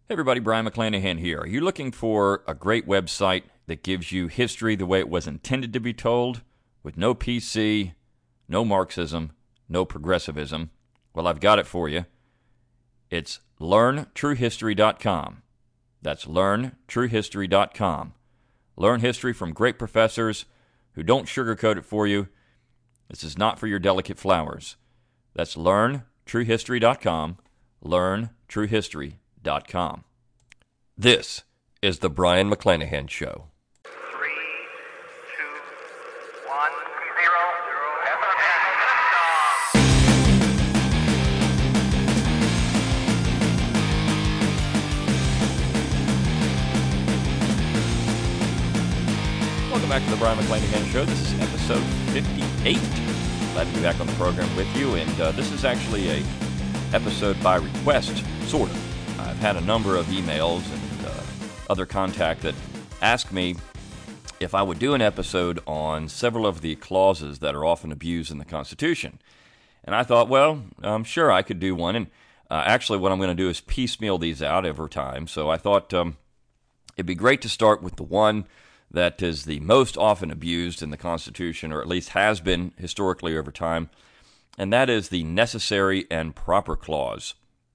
Hey everybody, Brian McClanahan here. Are you looking for a great website that gives you history the way it was intended to be told, with no PC, no Marxism, no progressivism? Well, I've got it for you. It's LearnTrueHistory.com. That's LearnTrueHistory.com. Learn history from great professors who don't sugarcoat it for you. This is not for your delicate flowers. That's LearnTrueHistory.com. LearnTrueHistory.com. This is the Brian McClanahan Show. 3, 2, 1, 0. Welcome back to the Brian McClanahan Show. This is episode 58. Glad to be back on the program with you, and this is actually a episode by request, sort of. I've had a number of emails and other contact that ask me if I would do an episode on several of the clauses that are often abused in the Constitution. And I thought, well, sure, I could do one. And actually what I'm going to do is piecemeal these out over time. So I thought it'd be great to start with the one that is the most often abused in the Constitution, or at least has been historically over time, and that is the necessary and proper clause.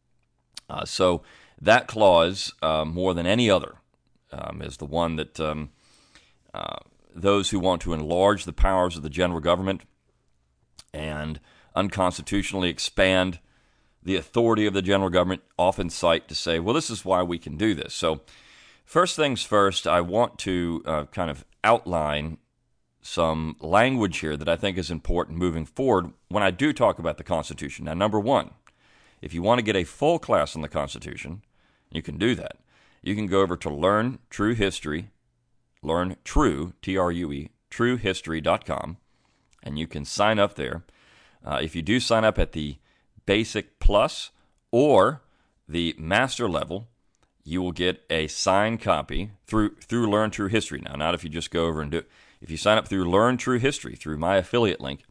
So that clause, more than any other, is the one that those who want to enlarge the powers of the general government and unconstitutionally expand the authority of the general government often cite to say, well, this is why we can do this. So first things first, I want to kind of outline some language here that I think is important moving forward when I do talk about the Constitution. Now, number one, if you want to get a full class on the Constitution, you can do that. You can go over to Learn True History, Learn True, T-R-U-E, TrueHistory.com, and you can sign up there. If you do sign up at the Basic Plus or the Master level, you will get a signed copy through Learn True History. Now, not if you just go over and do it. If you sign up through Learn True History, through my affiliate link,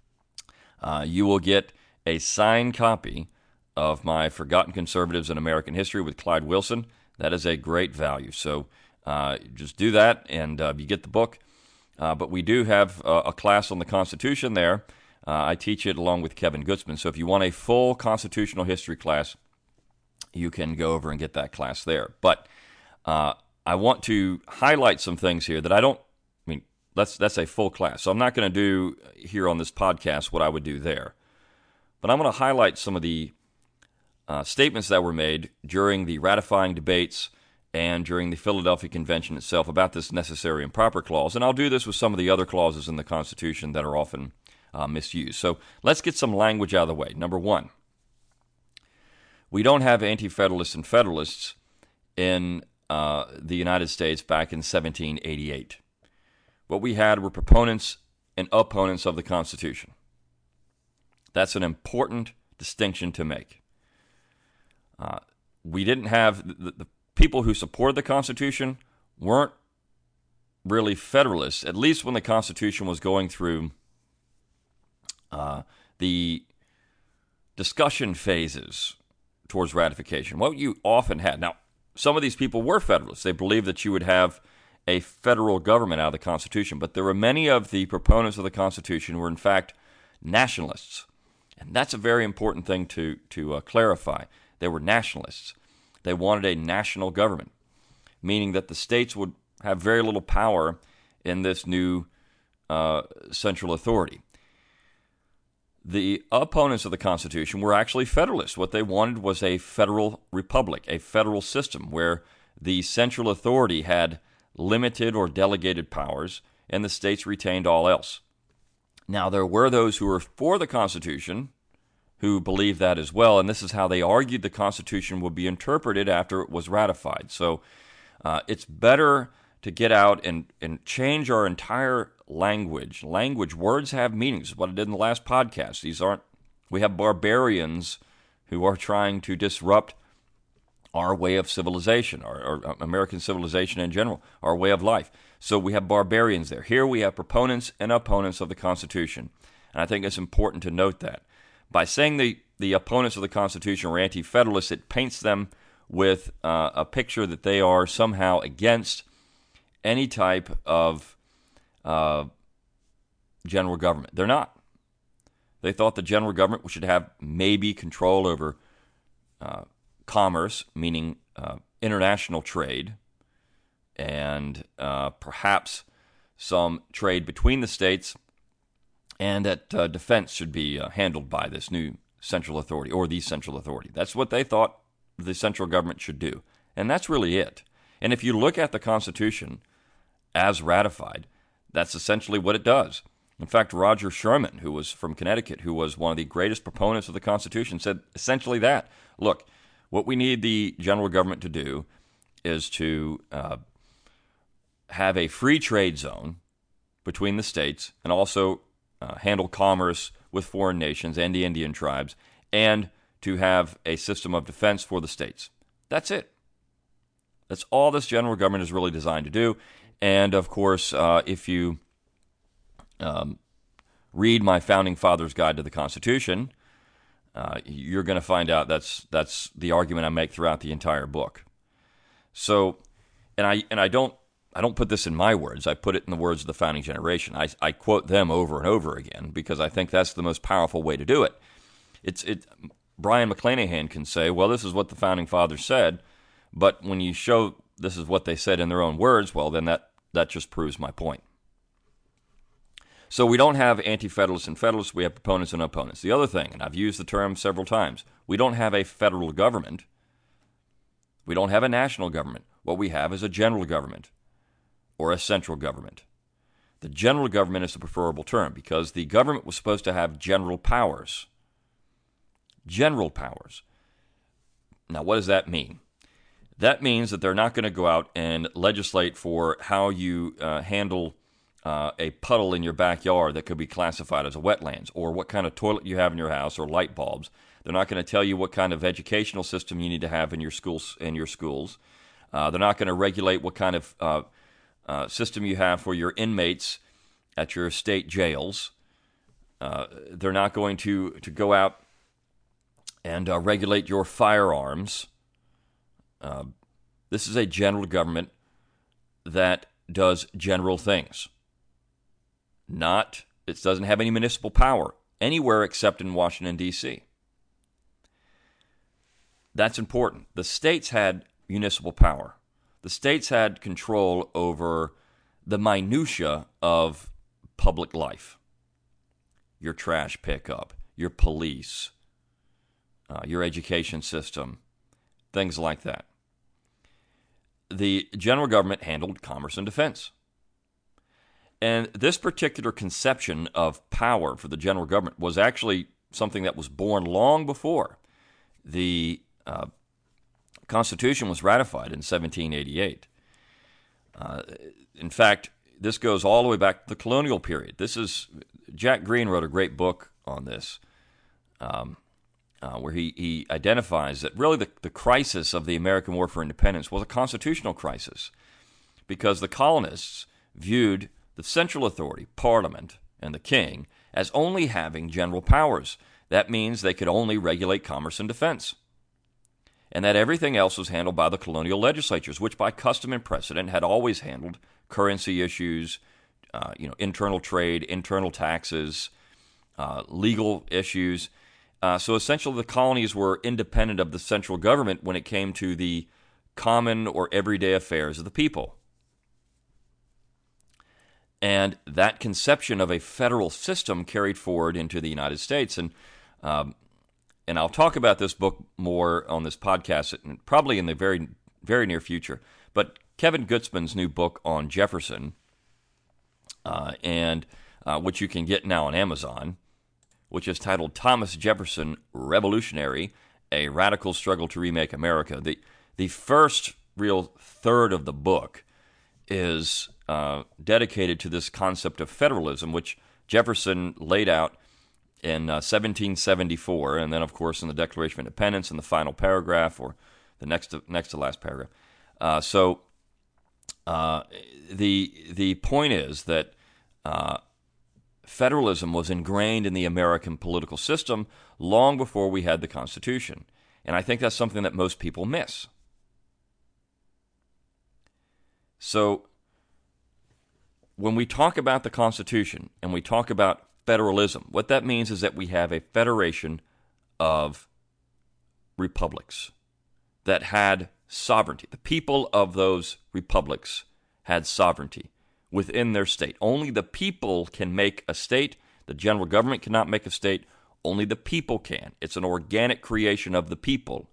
you will get a signed copy of my Forgotten Conservatives in American History with Clyde Wilson. That is a great value. So just do that, and you get the book. But we do have a class on the Constitution there. I teach it along with Kevin Gutzman. So if you want a full constitutional history class, you can go over and get that class there. But I want to highlight some things here that that's a full class. So I'm not going to do here on this podcast what I would do there. But I'm going to highlight some of the statements that were made during the ratifying debates and during the Philadelphia Convention itself about this necessary and proper clause. And I'll do this with some of the other clauses in the Constitution that are often misused. So let's get some language out of the way. Number one, we don't have anti-federalists and federalists in the United States back in 1788. What we had were proponents and opponents of the Constitution. That's an important distinction to make. We didn't have the people who supported the Constitution weren't really Federalists, at least when the Constitution was going through the discussion phases towards ratification. What you often had, now, some of these people were Federalists. They believed that you would have a federal government out of the Constitution, but there were many of the proponents of the Constitution who were, in fact, nationalists. And that's a very important thing to clarify. They were nationalists. They wanted a national government, meaning that the states would have very little power in this new central authority. The opponents of the Constitution were actually Federalists. What they wanted was a federal republic, a federal system where the central authority had limited or delegated powers and the states retained all else. Now, there were those who were for the Constitution who believed that as well, and this is how they argued the Constitution would be interpreted after it was ratified. So it's better to get out and change our entire language. Words have meanings. What I did in the last podcast. We have barbarians who are trying to disrupt our way of civilization, or American civilization in general, our way of life. So we have barbarians there. Here we have proponents and opponents of the Constitution. And I think it's important to note that. By saying the opponents of the Constitution were anti-federalists, it paints them with a picture that they are somehow against any type of general government. They're not. They thought the general government should have maybe control over commerce, meaning international trade, and perhaps some trade between the states, and that defense should be handled by this new central authority or the central authority. That's what they thought the central government should do. And that's really it. And if you look at the Constitution as ratified, that's essentially what it does. In fact, Roger Sherman, who was from Connecticut, who was one of the greatest proponents of the Constitution, said essentially that. Look, what we need the general government to do is to have a free trade zone between the states and also handle commerce with foreign nations and the Indian tribes, and to have a system of defense for the states. That's it. That's all this general government is really designed to do. And, of course, if you read my Founding Fathers' Guide to the Constitution, you're going to find out that's the argument I make throughout the entire book. So, and I don't put this in my words. I put it in the words of the founding generation. I quote them over and over again because I think that's the most powerful way to do it. Brian McClanahan can say, well, this is what the founding fathers said, but when you show this is what they said in their own words, well, then that just proves my point. So we don't have anti-federalists and federalists. We have proponents and opponents. The other thing, and I've used the term several times, we don't have a federal government. We don't have a national government. What we have is a general government or a central government. The general government is the preferable term because the government was supposed to have general powers. General powers. Now, what does that mean? That means that they're not going to go out and legislate for how you handle a puddle in your backyard that could be classified as a wetlands, or what kind of toilet you have in your house, or light bulbs. They're not going to tell you what kind of educational system you need to have in your schools. They're not going to regulate what kind of system you have for your inmates at your state jails. They're not going to go out and regulate your firearms. This is a general government that does general things. It doesn't have any municipal power anywhere except in Washington, D.C. That's important. The states had municipal power. The states had control over the minutia of public life. Your trash pickup, your police, your education system, things like that. The general government handled commerce and defense. And this particular conception of power for the general government was actually something that was born long before the Constitution was ratified in 1788. In fact, this goes all the way back to the colonial period. Jack Green wrote a great book on this, where he identifies that really the crisis of the American War for Independence was a constitutional crisis because the colonists viewed the central authority, Parliament, and the king as only having general powers. That means they could only regulate commerce and defense, and that everything else was handled by the colonial legislatures, which by custom and precedent had always handled currency issues, internal trade, internal taxes, legal issues. So essentially the colonies were independent of the central government when it came to the common or everyday affairs of the people. And that conception of a federal system carried forward into the United States. And I'll talk about this book more on this podcast, probably in the very, very near future. But Kevin Gutzman's new book on Jefferson, which you can get now on Amazon, which is titled Thomas Jefferson, Revolutionary, A Radical Struggle to Remake America. The first real third of the book is dedicated to this concept of federalism, which Jefferson laid out in 1774, and then, of course, in the Declaration of Independence in the final paragraph, or the next to last paragraph. The point is that federalism was ingrained in the American political system long before we had the Constitution. And I think that's something that most people miss. So when we talk about the Constitution and we talk about federalism, what that means is that we have a federation of republics that had sovereignty. The people of those republics had sovereignty within their state. Only the people can make a state. The general government cannot make a state. Only the people can. It's an organic creation of the people.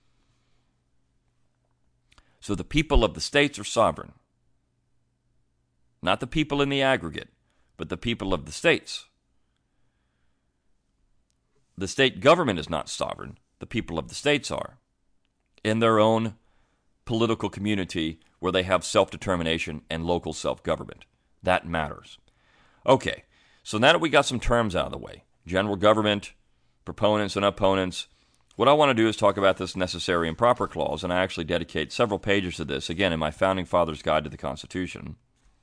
So the people of the states are sovereign. Not the people in the aggregate, but the people of the states. The state government is not sovereign. The people of the states are, in their own political community where they have self-determination and local self-government. That matters. Okay, so now that we got some terms out of the way, general government, proponents and opponents, what I want to do is talk about this necessary and proper clause, and I actually dedicate several pages to this, again, in my Founding Fathers' Guide to the Constitution.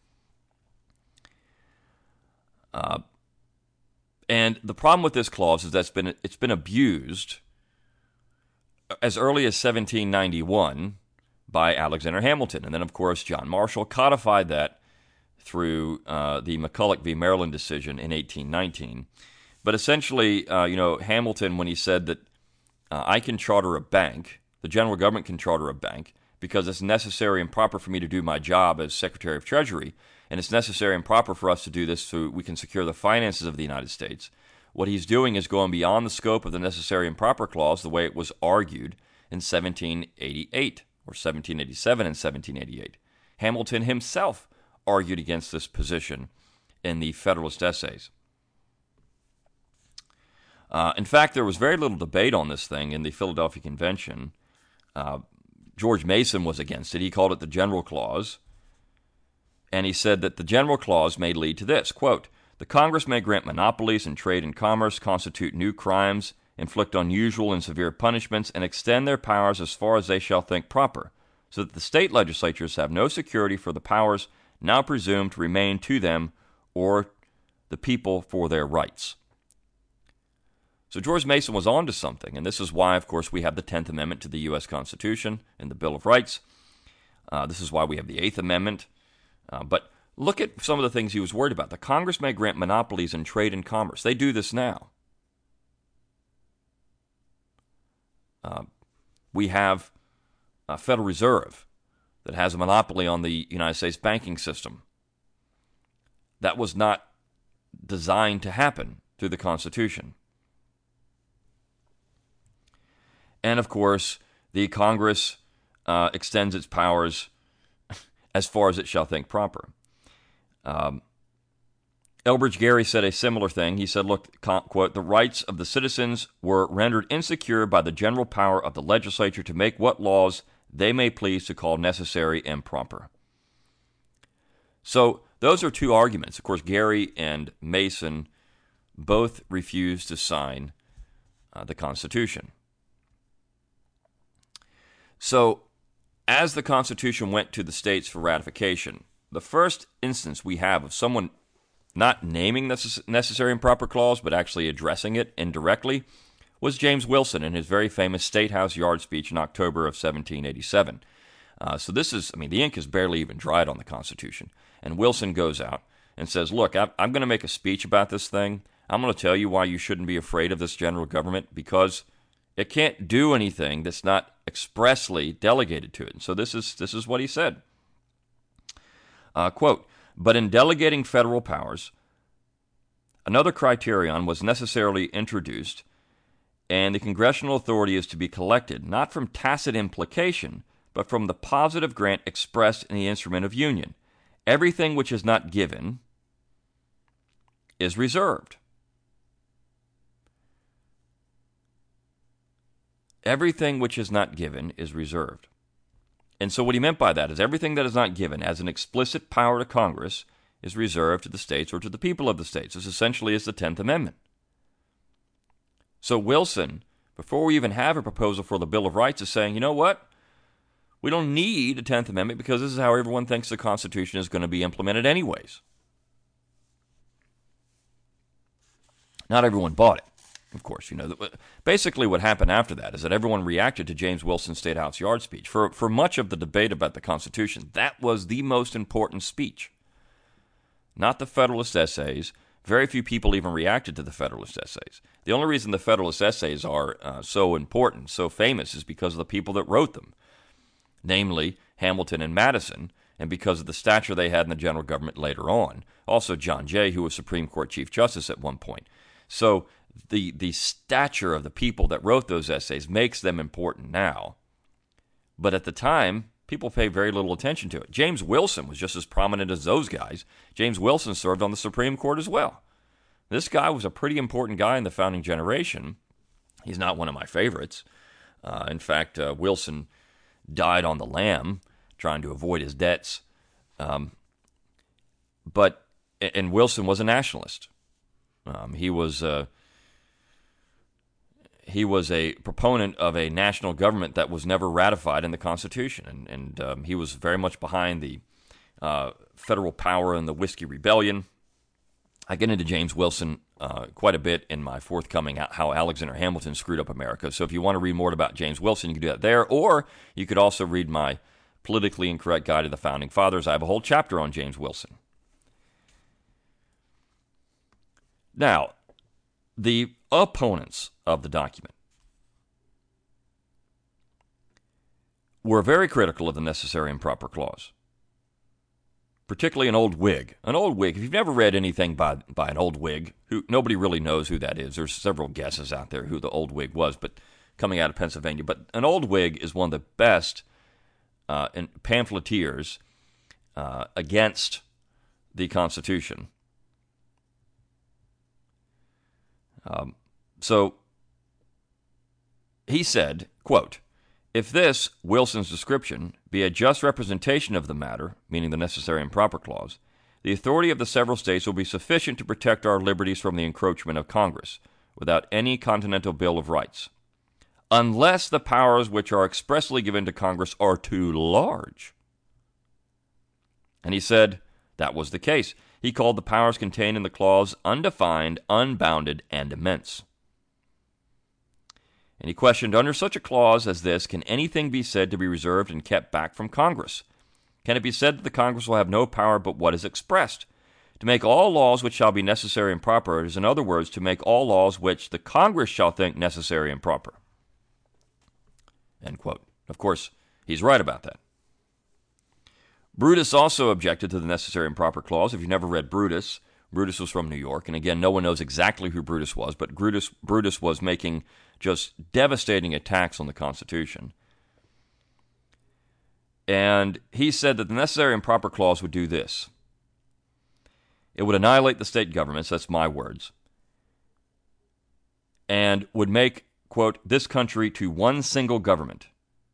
And the problem with this clause is that it's been abused as early as 1791 by Alexander Hamilton. And then, of course, John Marshall codified that through the McCulloch v. Maryland decision in 1819. But essentially, Hamilton, when he said that I can charter a bank, the general government can charter a bank, because it's necessary and proper for me to do my job as Secretary of Treasury, and it's necessary and proper for us to do this so we can secure the finances of the United States. What he's doing is going beyond the scope of the necessary and proper clause the way it was argued in 1788 or 1787 and 1788. Hamilton himself argued against this position in the Federalist Essays. In fact, there was very little debate on this thing in the Philadelphia Convention. George Mason was against it. He called it the General Clause. And he said that the General Clause may lead to this, quote, the Congress may grant monopolies in trade and commerce, constitute new crimes, inflict unusual and severe punishments, and extend their powers as far as they shall think proper, so that the state legislatures have no security for the powers now presumed to remain to them or the people for their rights. So George Mason was on to something, and this is why, of course, we have the 10th Amendment to the U.S. Constitution and the Bill of Rights. This is why we have the 8th Amendment. But look at some of the things he was worried about. The Congress may grant monopolies in trade and commerce. They do this now. We have a Federal Reserve that has a monopoly on the United States banking system. That was not designed to happen through the Constitution. And, of course, the Congress extends its powers as far as it shall think proper. Elbridge Gerry said a similar thing. He said, look, quote, the rights of the citizens were rendered insecure by the general power of the legislature to make what laws they may please to call necessary and proper. So those are two arguments. Of course, Gerry and Mason both refused to sign the Constitution. So as the Constitution went to the states for ratification, the first instance we have of someone not naming the necessary and proper clause, but actually addressing it indirectly, was James Wilson in his very famous State House Yard speech in October of 1787. So this is, the ink is barely even dried on the Constitution. And Wilson goes out and says, look, I'm going to make a speech about this thing. I'm going to tell you why you shouldn't be afraid of this general government, because it can't do anything that's not expressly delegated to it. And so this is what he said. Quote, but in delegating federal powers, another criterion was necessarily introduced, and the congressional authority is to be collected not from tacit implication, but from the positive grant expressed in the instrument of union. Everything which is not given is reserved. Everything which is not given is reserved. And so what he meant by that is everything that is not given as an explicit power to Congress is reserved to the states or to the people of the states. This essentially is the 10th Amendment. So Wilson, before we even have a proposal for the Bill of Rights, is saying, you know what? We don't need a 10th Amendment because this is how everyone thinks the Constitution is going to be implemented anyways. Not everyone bought it. Of course, basically what happened after that is that everyone reacted to James Wilson's State House Yard speech. For much of the debate about the Constitution, that was the most important speech. Not the Federalist Essays. Very few people even reacted to the Federalist Essays. The only reason the Federalist Essays are so important, so famous, is because of the people that wrote them, namely Hamilton and Madison, and because of the stature they had in the general government later on. Also John Jay, who was Supreme Court Chief Justice at one point. So the stature of the people that wrote those essays makes them important now. But at the time, people paid very little attention to it. James Wilson was just as prominent as those guys. James Wilson served on the Supreme Court as well. This guy was a pretty important guy in the founding generation. He's not one of my favorites. In fact, Wilson died on the lam, trying to avoid his debts. And Wilson was a nationalist. He was a proponent of a national government that was never ratified in the Constitution, and he was very much behind the federal power and the Whiskey Rebellion. I get into James Wilson quite a bit in my forthcoming How Alexander Hamilton Screwed Up America. So if you want to read more about James Wilson, you can do that there, or you could also read my Politically Incorrect Guide to the Founding Fathers. I have a whole chapter on James Wilson. Now, the opponents of the document were very critical of the Necessary and Proper Clause, particularly an old Whig. An old Whig, if you've never read anything by an old Whig, who nobody really knows who that is. There's several guesses out there who the old Whig was, but coming out of Pennsylvania. But an old Whig is one of the best pamphleteers against the Constitution. So he said, quote, "If this, Wilson's description, be a just representation of the matter, meaning the Necessary and Proper Clause, the authority of the several states will be sufficient to protect our liberties from the encroachment of Congress, without any Continental Bill of Rights, unless the powers which are expressly given to Congress are too large." And he said that was the case. He called the powers contained in the clause undefined, unbounded, and immense. And he questioned, under such a clause as this, can anything be said to be reserved and kept back from Congress? Can it be said that the Congress will have no power but what is expressed? To make all laws which shall be necessary and proper is, in other words, to make all laws which the Congress shall think necessary and proper. End quote. Of course, he's right about that. Brutus also objected to the Necessary and Proper Clause. If you've never read Brutus, Brutus was from New York. And again, no one knows exactly who Brutus was, but Brutus was making just devastating attacks on the Constitution. And he said that the Necessary and Proper Clause would do this. It would annihilate the state governments, that's my words, and would make, quote, this country to one single government.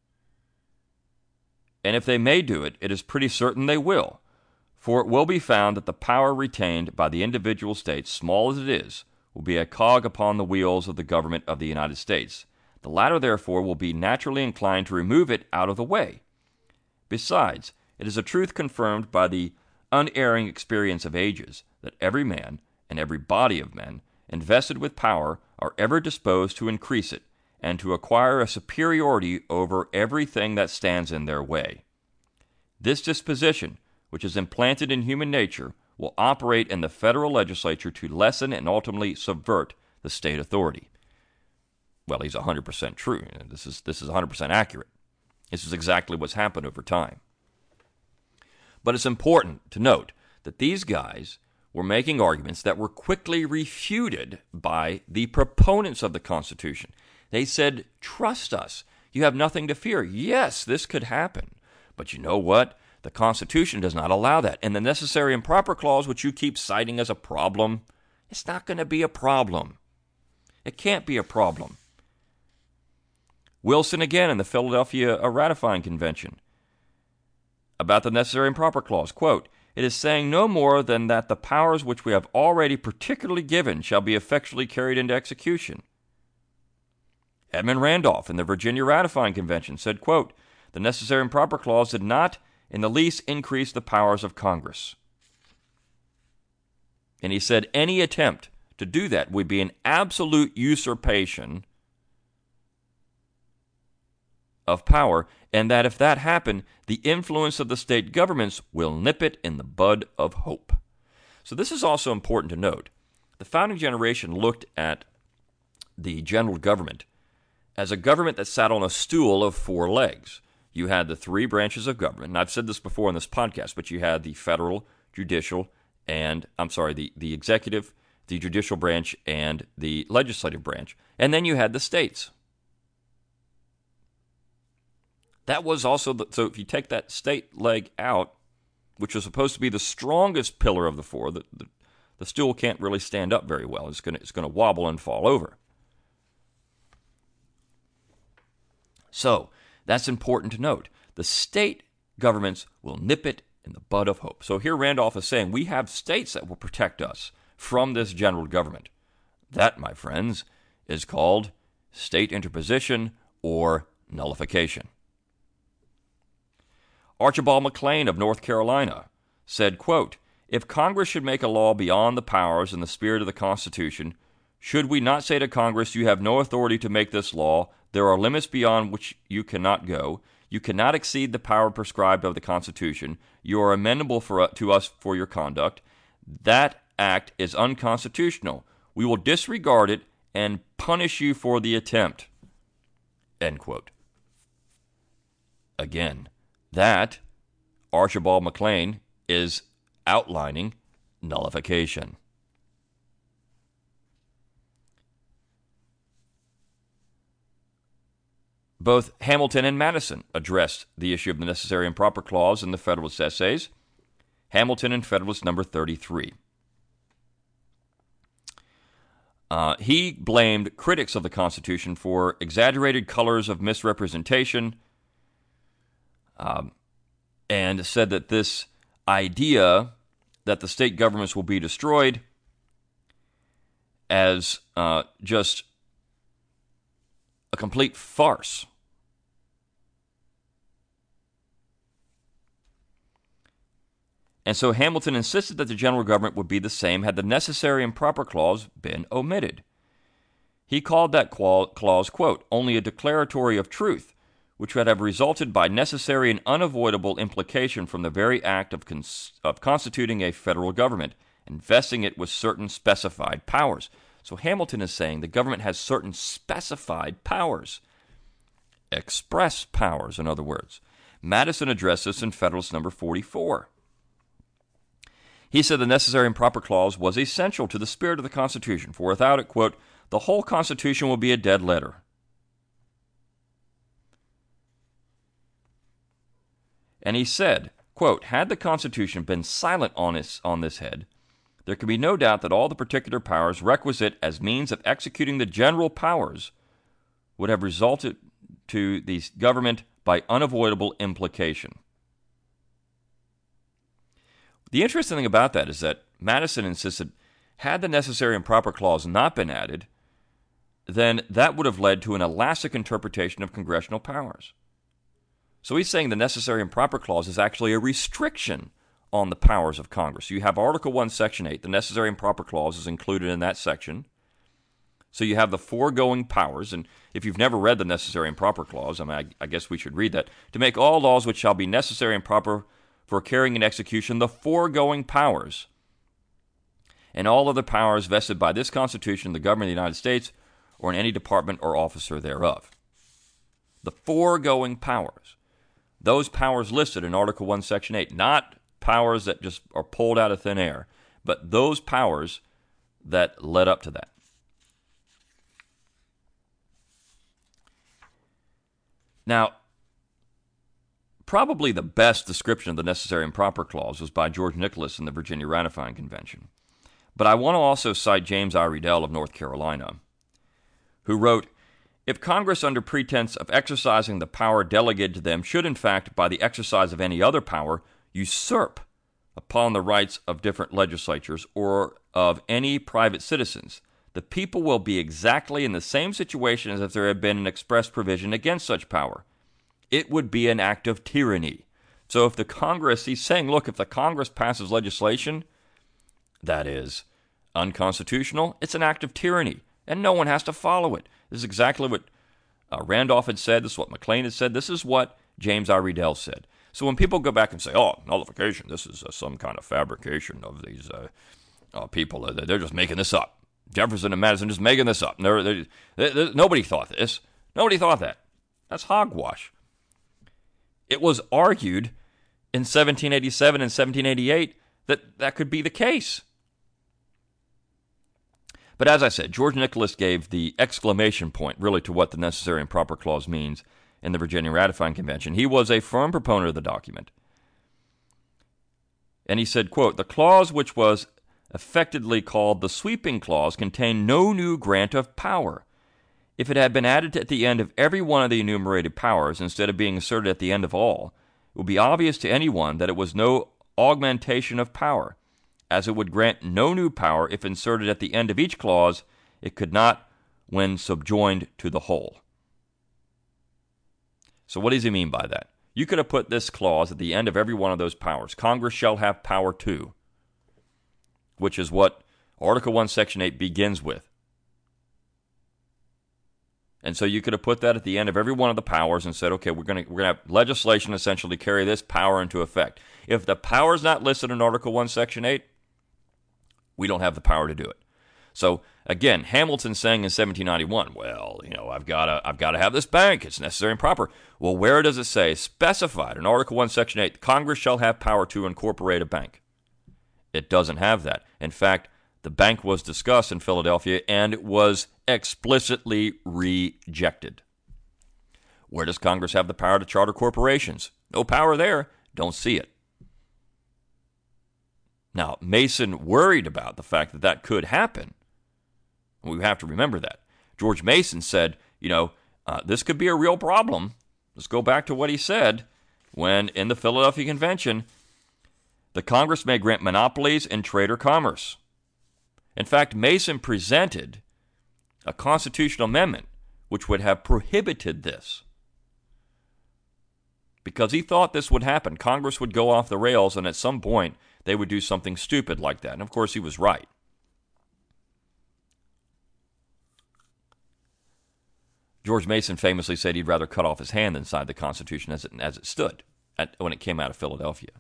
And if they may do it, it is pretty certain they will, for it will be found that the power retained by the individual states, small as it is, will be a cog upon the wheels of the government of the United States. The latter, therefore, will be naturally inclined to remove it out of the way. Besides, it is a truth confirmed by the unerring experience of ages that every man and every body of men invested with power are ever disposed to increase it, and to acquire a superiority over everything that stands in their way. This disposition, which is implanted in human nature, will operate in the federal legislature to lessen and ultimately subvert the state authority. Well, he's 100% true. This is 100% accurate. This is exactly what's happened over time. But it's important to note that these guys were making arguments that were quickly refuted by the proponents of the Constitution. They said, trust us. You have nothing to fear. Yes, this could happen. But you know what? The Constitution does not allow that. And the Necessary and Proper Clause, which you keep citing as a problem, it's not going to be a problem. It can't be a problem. Wilson again in the Philadelphia Ratifying Convention about the Necessary and Proper Clause, quote, it is saying no more than that the powers which we have already particularly given shall be effectually carried into execution. Edmund Randolph in the Virginia Ratifying Convention said, quote, the Necessary and Proper Clause did not in the least increase the powers of Congress. And he said any attempt to do that would be an absolute usurpation of power, and that if that happened, the influence of the state governments will nip it in the bud of hope. So this is also important to note. The founding generation looked at the general government as a government that sat on a stool of four legs. You had the three branches of government, and I've said this before in this podcast, but you had the federal, judicial, the executive, the judicial branch, and the legislative branch. And then you had the states. That was also, so if you take that state leg out, which was supposed to be the strongest pillar of the four, the stool can't really stand up very well. It's going to wobble and fall over. So that's important to note. The state governments will nip it in the bud of hope. So here Randolph is saying we have states that will protect us from this general government. That, my friends, is called state interposition or nullification. Archibald McLean of North Carolina said, quote, "If Congress should make a law beyond the powers and the spirit of the Constitution, should we not say to Congress, you have no authority to make this law, there are limits beyond which you cannot go, you cannot exceed the power prescribed of the Constitution, you are amenable to us for your conduct, that act is unconstitutional, we will disregard it and punish you for the attempt." End quote. Again, that Archibald McLean is outlining nullification. Both Hamilton and Madison addressed the issue of the necessary and proper clause in the Federalist Essays. Hamilton in Federalist number 33. He blamed critics of the Constitution for exaggerated colors of misrepresentation, and said that this idea that the state governments will be destroyed as just a complete farce. And so Hamilton insisted that the general government would be the same had the necessary and proper clause been omitted. He called that clause, quote, "only a declaratory of truth, which would have resulted by necessary and unavoidable implication from the very act of constituting a federal government, investing it with certain specified powers." So Hamilton is saying the government has certain specified powers, express powers, in other words. Madison addressed this in Federalist number 44. He said the necessary and proper clause was essential to the spirit of the Constitution, for without it, quote, "the whole Constitution will be a dead letter." And he said, quote, "had the Constitution been silent on this head, there can be no doubt that all the particular powers requisite as means of executing the general powers would have resulted to the government by unavoidable implication." The interesting thing about that is that Madison insisted, had the necessary and proper clause not been added, then that would have led to an elastic interpretation of congressional powers. So he's saying the necessary and proper clause is actually a restriction on the powers of Congress. You have Article 1, Section 8. The necessary and proper clause is included in that section. So you have the foregoing powers, and if you've never read the necessary and proper clause, I guess we should read that. To make all laws which shall be necessary and proper for carrying in execution the foregoing powers, and all other powers vested by this Constitution, the government of the United States, or in any department or officer thereof. The foregoing powers. Those powers listed in Article 1, Section 8, not powers that just are pulled out of thin air, but those powers that led up to that. Now, probably the best description of the necessary and proper clause was by George Nicholas in the Virginia Ratifying Convention. But I want to also cite James I. Riddell of North Carolina, who wrote, "If Congress, under pretense of exercising the power delegated to them, should in fact, by the exercise of any other power, usurp upon the rights of different legislatures or of any private citizens, the people will be exactly in the same situation as if there had been an express provision against such power. It would be an act of tyranny." So if the Congress, he's saying, look, if the Congress passes legislation that is unconstitutional. It's an act of tyranny, and no one has to follow it. This is exactly what Randolph had said. This is what McLean had said. This is what James I. Riddell said. So when people go back and say, oh, nullification, this is some kind of fabrication of these people, they're just making this up. Jefferson and Madison just making this up. Nobody thought this. Nobody thought that. That's hogwash. It was argued in 1787 and 1788 that could be the case. But as I said, George Nicholas gave the exclamation point really to what the necessary and proper clause means in the Virginia Ratifying Convention. He was a firm proponent of the document. And he said, quote, the clause which was effectively called the sweeping clause contained no new grant of power. If it had been added at the end of every one of the enumerated powers instead of being inserted at the end of all, it would be obvious to anyone that it was no augmentation of power. As it would grant no new power if inserted at the end of each clause, it could not when subjoined to the whole. So what does he mean by that? You could have put this clause at the end of every one of those powers. Congress shall have power to, which is what Article 1, Section 8 begins with. And so you could have put that at the end of every one of the powers and said, okay, we're going to have legislation essentially to carry this power into effect. If the power is not listed in Article 1, Section 8, we don't have the power to do it. So again, Hamilton saying in 1791, well, I've got to have this bank. It's necessary and proper. Well, where does it say, specified in Article 1, Section 8, Congress shall have power to incorporate a bank? It doesn't have that. In fact, the bank was discussed in Philadelphia and it was explicitly rejected. Where does Congress have the power to charter corporations? No power there. Don't see it. Now, Mason worried about the fact that that could happen. We have to remember that. George Mason said, this could be a real problem. Let's go back to what he said when in the Philadelphia Convention, the Congress may grant monopolies in trade or commerce. In fact, Mason presented a constitutional amendment which would have prohibited this because he thought this would happen. Congress would go off the rails, and at some point, they would do something stupid like that. And of course, he was right. George Mason famously said he'd rather cut off his hand than sign the Constitution as it stood when it came out of Philadelphia.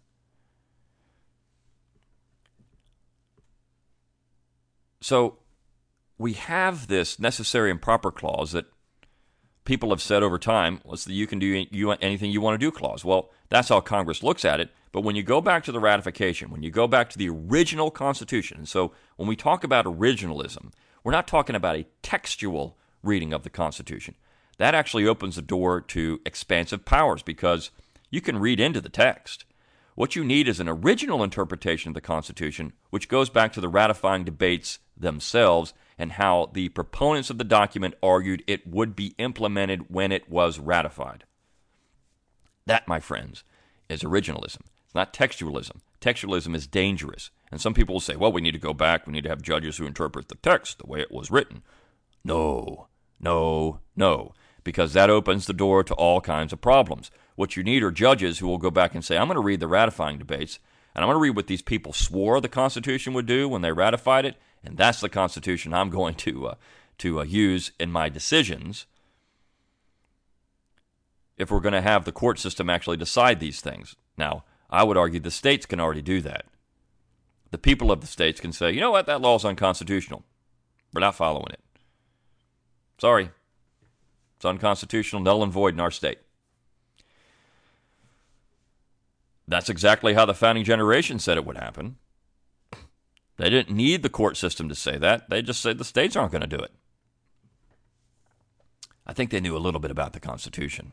So we have this necessary and proper clause that people have said over time, what's the you can do anything you want to do clause? Well, that's how Congress looks at it. But when you go back to the ratification, when you go back to the original Constitution, and so when we talk about originalism, we're not talking about a textual reading of the Constitution. That actually opens the door to expansive powers because you can read into the text. What you need is an original interpretation of the Constitution, which goes back to the ratifying debates themselves and how the proponents of the document argued it would be implemented when it was ratified. That, my friends, is originalism. It's not textualism. Textualism is dangerous. And some people will say, well, we need to go back. We need to have judges who interpret the text the way it was written. No, because that opens the door to all kinds of problems. What you need are judges who will go back and say, I'm going to read the ratifying debates, and I'm going to read what these people swore the Constitution would do when they ratified it, and that's the Constitution I'm going to use in my decisions if we're going to have the court system actually decide these things. Now, I would argue the states can already do that. The people of the states can say, you know what, that law is unconstitutional. We're not following it. Sorry. It's unconstitutional, null and void in our state. That's exactly how the founding generation said it would happen. They didn't need the court system to say that. They just said the states aren't going to do it. I think they knew a little bit about the Constitution.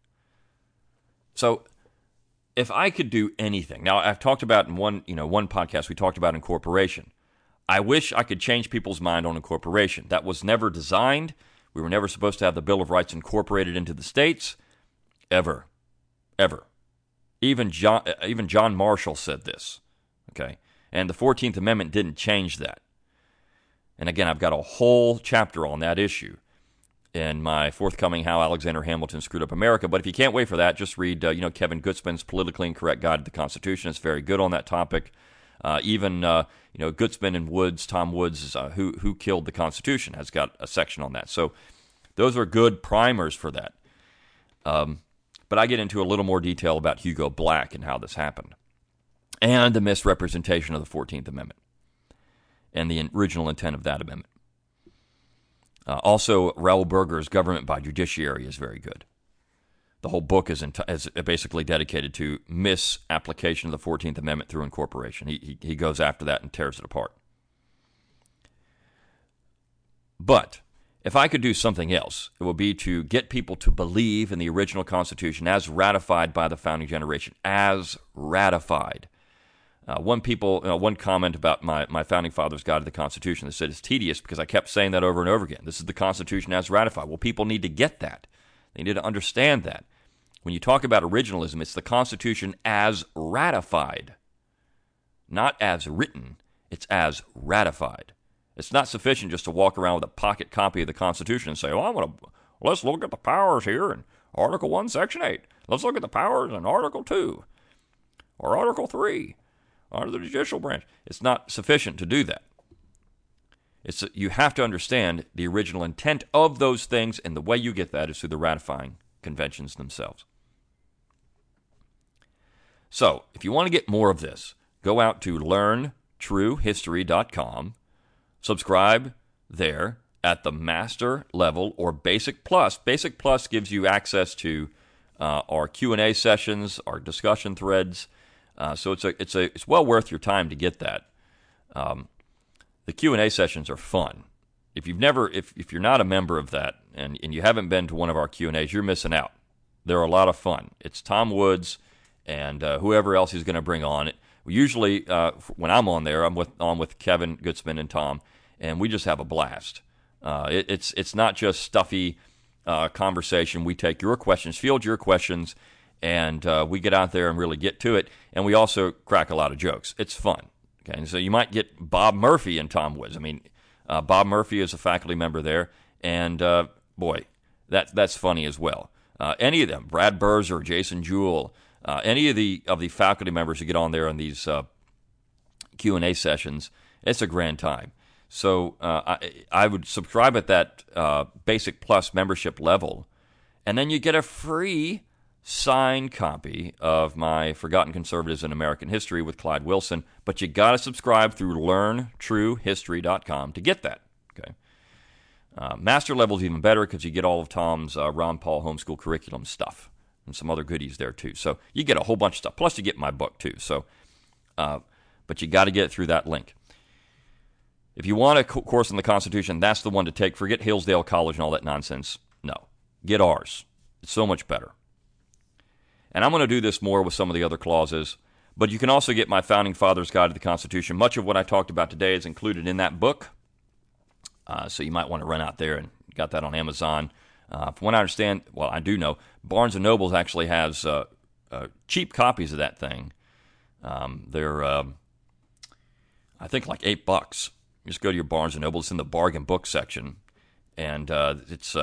So if I could do anything, now I've talked about in one podcast, we talked about incorporation. I wish I could change people's mind on incorporation. That was never designed. We were never supposed to have the Bill of Rights incorporated into the states, ever. Even John Marshall said this, okay? And the 14th Amendment didn't change that. And again, I've got a whole chapter on that issue in my forthcoming How Alexander Hamilton Screwed Up America. But if you can't wait for that, just read Kevin Gutzman's Politically Incorrect Guide to the Constitution. It's very good on that topic. Even Gutzman and Woods, Tom Woods, who killed the Constitution, has got a section on that. So those are good primers for that. But I get into a little more detail about Hugo Black and how this happened, and the misrepresentation of the 14th Amendment and the original intent of that amendment. Also, Raoul Berger's Government by Judiciary is very good. The whole book is basically dedicated to misapplication of the 14th Amendment through incorporation. He goes after that and tears it apart. But if I could do something else, it would be to get people to believe in the original Constitution as ratified by the founding generation, as ratified. One comment about my Founding Fathers' Guide to the Constitution that said it's tedious because I kept saying that over and over again. This is the Constitution as ratified. Well, people need to get that. They need to understand that. When you talk about originalism, it's the Constitution as ratified, not as written. It's as ratified. It's not sufficient just to walk around with a pocket copy of the Constitution and say, let's look at the powers here in Article 1, Section 8. Let's look at the powers in Article 2 or Article 3 under the judicial branch. It's not sufficient to do that. You have to understand the original intent of those things, and the way you get that is through the ratifying conventions themselves. So, if you want to get more of this, go out to learntruehistory.com. Subscribe there at the master level or Basic Plus. Basic Plus gives you access to our Q&A sessions, our discussion threads. So it's well worth your time to get that. The Q&A sessions are fun. If you're not a member of that and you haven't been to one of our Q&As, you're missing out. They're a lot of fun. It's Tom Woods and whoever else he's going to bring on. Usually, when I'm on there, I'm with Kevin Gutzman and Tom, and we just have a blast. It's not just stuffy conversation. We take your questions, field your questions, and we get out there and really get to it. And we also crack a lot of jokes. It's fun. Okay, and so you might get Bob Murphy and Tom Woods. I mean, Bob Murphy is a faculty member there, and boy, that's funny as well. Any of them, Brad Berzer, Jason Jewell, any of the faculty members who get on there on these Q&A sessions, it's a grand time. So I would subscribe at that Basic Plus membership level, and then you get a free signed copy of my Forgotten Conservatives in American History with Clyde Wilson, but you got to subscribe through learntruehistory.com to get that. Okay. Master level is even better because you get all of Tom's Ron Paul homeschool curriculum stuff and some other goodies there too. So you get a whole bunch of stuff. Plus you get my book too. So, but you got to get it through that link. If you want a course on the Constitution, that's the one to take. Forget Hillsdale College and all that nonsense. No, get ours. It's so much better. And I'm going to do this more with some of the other clauses, but you can also get my Founding Fathers' Guide to the Constitution. Much of what I talked about today is included in that book, so you might want to run out there and got that on Amazon. From what I understand, well, I do know, Barnes & Noble actually has cheap copies of that thing. They're, I think, like $8. You just go to your Barnes & Noble. It's in the bargain book section, and it's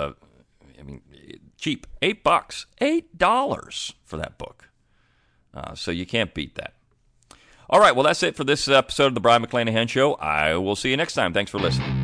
cheap. $8. $8 for that book. So you can't beat that. All right, well, that's it for this episode of the Brian McClanahan Show. I will see you next time. Thanks for listening.